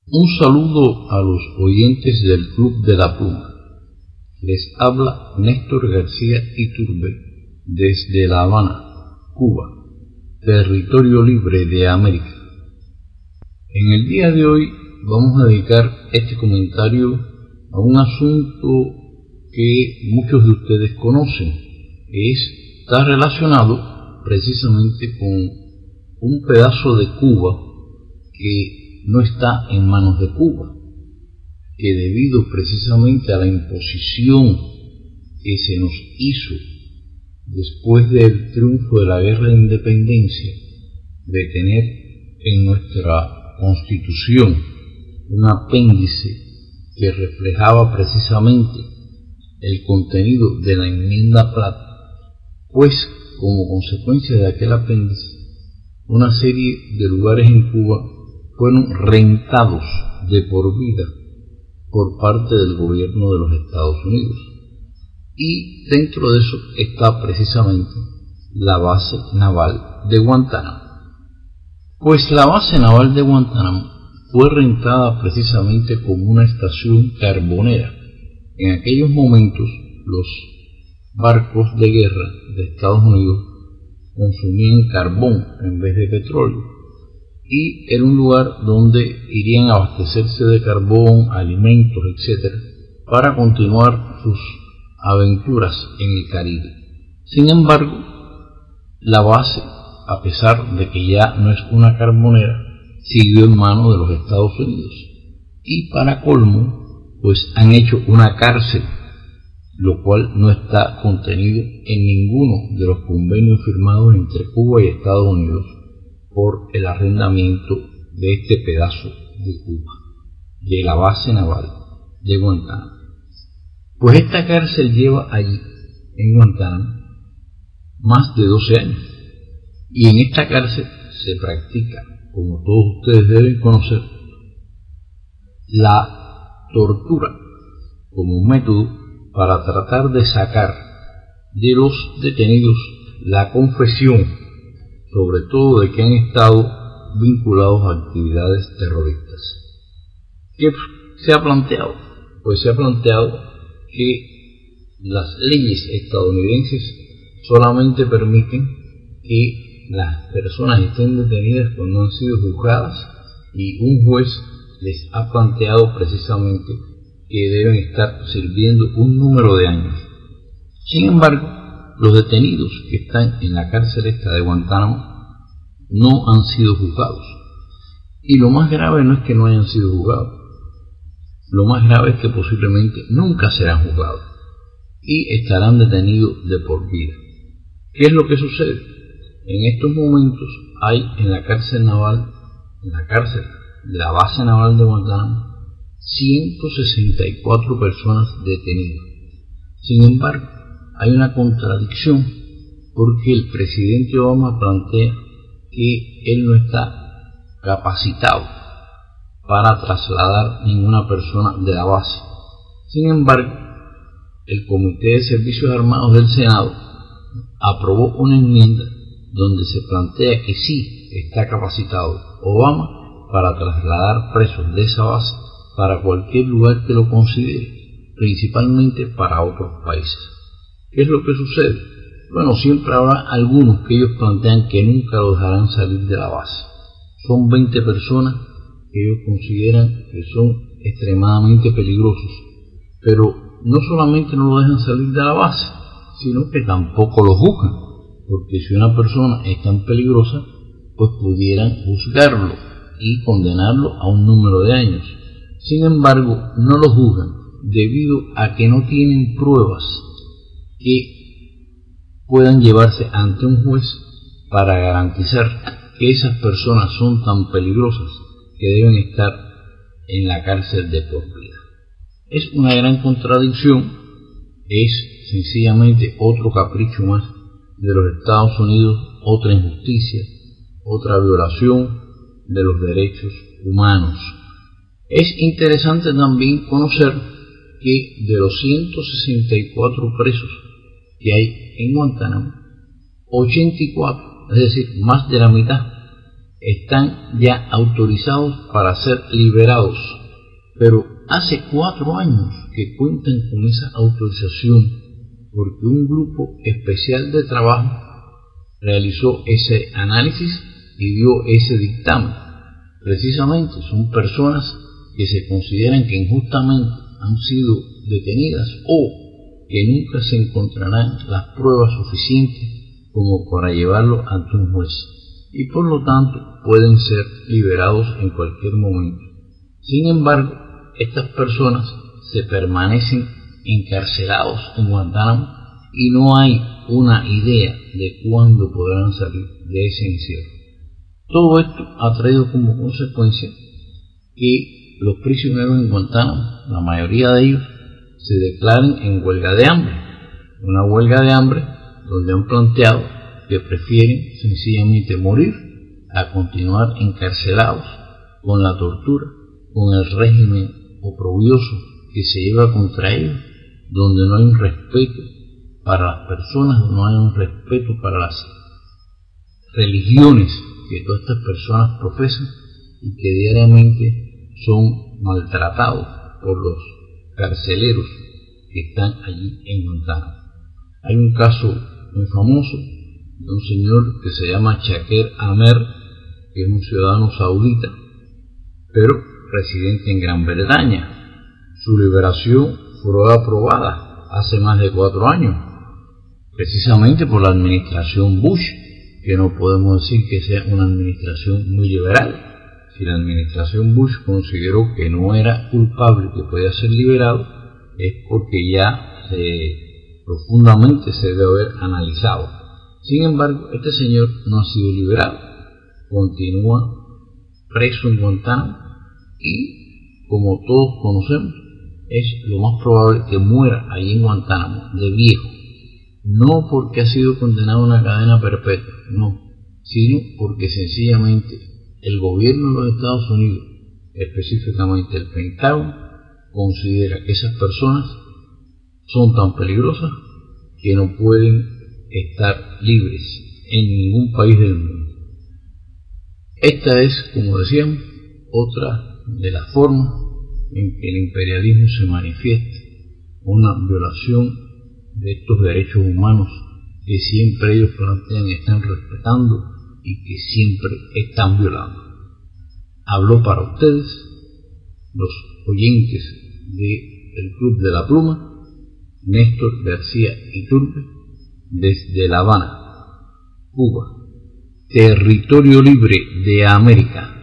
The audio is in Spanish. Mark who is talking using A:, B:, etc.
A: Un saludo a los oyentes del Club de la Pluma. Les habla Néstor García Iturbe desde La Habana, Cuba, territorio libre de América. En el día de hoy vamos a dedicar este comentario a un asunto que muchos de ustedes conocen. Está relacionado precisamente con un pedazo de Cuba que no está en manos de Cuba, que debido precisamente a la imposición que se nos hizo después del triunfo de la guerra de independencia, de tener en nuestra Constitución un apéndice que reflejaba precisamente el contenido de la enmienda Platt, pues como consecuencia de aquel apéndice, una serie de lugares en Cuba fueron rentados de por vida por parte del gobierno de los Estados Unidos. Y dentro de eso está precisamente la base naval de Guantánamo. Pues la base naval de Guantánamo fue rentada precisamente como una estación carbonera. En aquellos momentos los barcos de guerra de Estados Unidos consumían carbón en vez de petróleo, y era un lugar donde irían a abastecerse de carbón, alimentos, etc., para continuar sus aventuras en el Caribe. Sin embargo, la base, a pesar de que ya no es una carbonera, siguió en manos de los Estados Unidos. Y para colmo, pues han hecho una cárcel, lo cual no está contenido en ninguno de los convenios firmados entre Cuba y Estados Unidos por el arrendamiento de este pedazo de Cuba, de la base naval de Guantánamo. Pues esta cárcel lleva allí, en Guantánamo, más de 12 años. Y en esta cárcel se practica, como todos ustedes deben conocer, la tortura como método para tratar de sacar de los detenidos la confesión, sobre todo de que han estado vinculados a actividades terroristas. ¿Qué se ha planteado? Pues se ha planteado que las leyes estadounidenses solamente permiten que las personas estén detenidas cuando han sido juzgadas, y un juez les ha planteado precisamente que deben estar sirviendo un número de años. Sin embargo, los detenidos que están en la cárcel esta de Guantánamo no han sido juzgados. Y lo más grave no es que no hayan sido juzgados. Lo más grave es que posiblemente nunca serán juzgados y estarán detenidos de por vida. ¿Qué es lo que sucede? En estos momentos hay en la cárcel naval, en la cárcel de la base naval de Guantánamo, 164 personas detenidas. Sin embargo, hay una contradicción, porque el presidente Obama plantea que él no está capacitado para trasladar ninguna persona de la base. Sin embargo, el Comité de Servicios Armados del Senado aprobó una enmienda donde se plantea que sí está capacitado Obama para trasladar presos de esa base para cualquier lugar que lo considere, principalmente para otros países. ¿Qué es lo que sucede? Bueno, siempre habrá algunos que ellos plantean que nunca lo dejarán salir de la base. Son 20 personas que ellos consideran que son extremadamente peligrosos, pero no solamente no lo dejan salir de la base, sino que tampoco lo juzgan, porque si una persona es tan peligrosa, pues pudieran juzgarlo y condenarlo a un número de años. Sin embargo, no lo juzgan debido a que no tienen pruebas que puedan llevarse ante un juez para garantizar que esas personas son tan peligrosas que deben estar en la cárcel de por vida. Es una gran contradicción, es sencillamente otro capricho más de los Estados Unidos, otra injusticia, otra violación de los derechos humanos. Es interesante también conocer que de los 164 presos que hay en Guantánamo, 84, es decir, más de la mitad, están ya autorizados para ser liberados, pero hace 4 años que cuentan con esa autorización porque un grupo especial de trabajo realizó ese análisis y dio ese dictamen. Precisamente son personas que se consideran que injustamente han sido detenidas o que nunca se encontrarán las pruebas suficientes como para llevarlo ante un juez y por lo tanto pueden ser liberados en cualquier momento. Sin embargo, estas personas se permanecen encarcelados en Guantánamo y no hay una idea de cuándo podrán salir de ese encierro. Todo esto ha traído como consecuencia que los prisioneros en Guantánamo, la mayoría de ellos, se declaren en huelga de hambre. Una huelga de hambre donde han planteado que prefieren sencillamente morir a continuar encarcelados con la tortura, con el régimen oprobioso que se lleva contra ellos, donde no hay un respeto para las personas, no hay un respeto para las religiones que todas estas personas profesan y que diariamente son maltratados por los carceleros que están allí en Guantánamo. Hay un caso muy famoso de un señor que se llama Shaker Amer, que es un ciudadano saudita, pero residente en Gran Bretaña. Su liberación fue aprobada hace más de 4 años, precisamente por la administración Bush, que no podemos decir que sea una administración muy liberal. Si la administración Bush consideró que no era culpable, que podía ser liberado, es porque ya profundamente se debe haber analizado. Sin embargo, este señor no ha sido liberado, continúa preso en Guantánamo y, como todos conocemos, es lo más probable que muera allí en Guantánamo de viejo, no porque ha sido condenado a una cadena perpetua, no, sino porque sencillamente el gobierno de los Estados Unidos, específicamente el Pentágono, considera que esas personas son tan peligrosas que no pueden estar libres en ningún país del mundo. Esta es, como decíamos, otra de las formas en que el imperialismo se manifiesta, una violación de estos derechos humanos que siempre ellos plantean están respetando y que siempre están violando. Habló para ustedes, los oyentes del Club de la Pluma, Néstor García Iturbe, desde La Habana, Cuba, territorio libre de América.